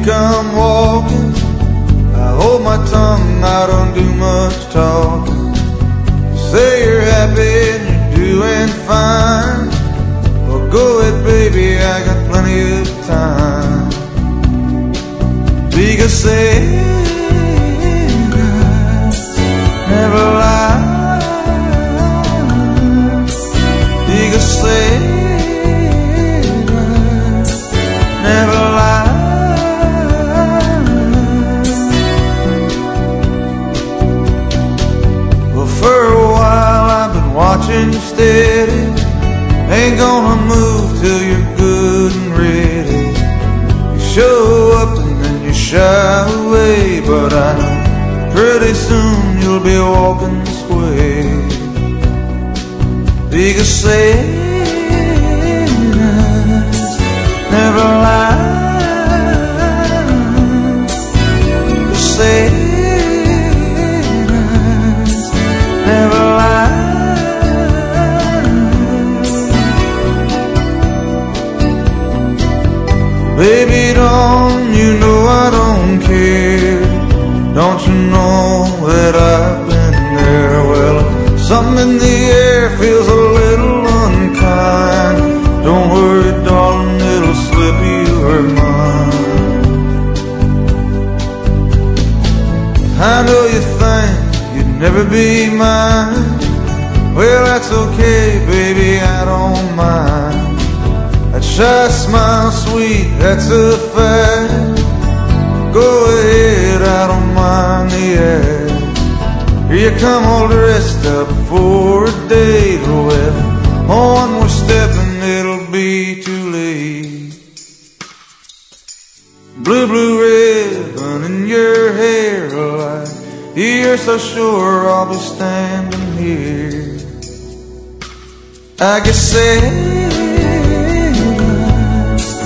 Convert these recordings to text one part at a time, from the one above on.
come walking, I hold my tongue, I don't do much talking. You say you're happy and you're doing fine. Well, go ahead, baby, I got plenty of time. Because saying never lie. Because saying never lie. Well, for a while I've been watching you steady. Ain't gonna move till you're good and ready. You show up and then you shy away, but I know pretty soon you'll be walking this way. Because saying never lie. Saying never lie. Baby, don't you know I don't care? Don't you know that I've been there? Well, something in the air feels a little unkind. Don't worry, darling, it'll slip your mind. I know you think you'd never be mine. Well, that's okay, baby, I don't mind. That shy smile, sweet, that's a fact. Go ahead, I don't mind the act. Here you come all dressed up for a date. Well, on we're stepping, it'll be too late. Blue, blue ribbon in your hair, like you're so sure I'll be standing here. I guess saying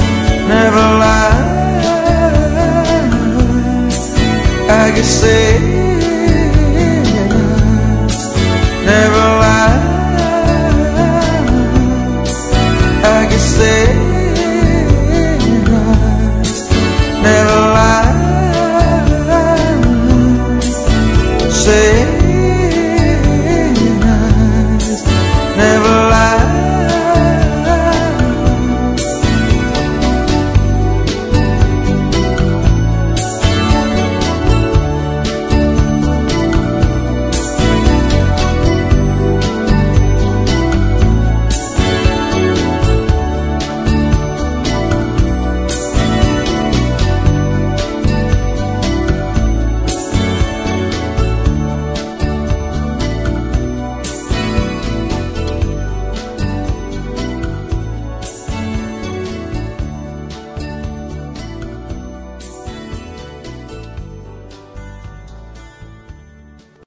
never lie. I guess saying